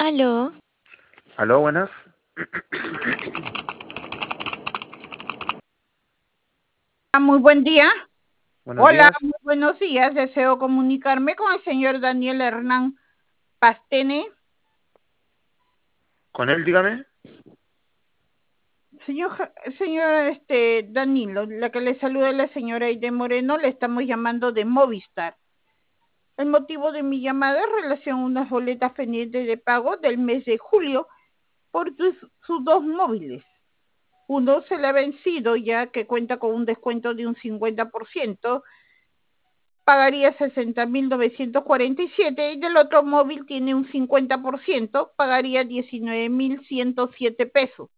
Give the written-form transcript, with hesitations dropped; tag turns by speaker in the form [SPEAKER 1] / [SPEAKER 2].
[SPEAKER 1] Aló,
[SPEAKER 2] Aló, buenas.
[SPEAKER 3] Muy buen día.
[SPEAKER 2] Buenos
[SPEAKER 3] Hola,
[SPEAKER 2] días.
[SPEAKER 3] muy buenos días. Deseo comunicarme con el señor Daniel Hernán Pastene.
[SPEAKER 2] Con él, dígame.
[SPEAKER 3] Señor Danilo, la que le saluda es la señora Aide Moreno, le estamos llamando de Movistar. El motivo de mi llamada es relación a unas boletas pendientes de pago del mes de julio por sus dos móviles. Uno se le ha vencido ya que cuenta con un descuento de un 50%, pagaría 60.947 y del otro móvil tiene un 50%, pagaría 19.107 pesos.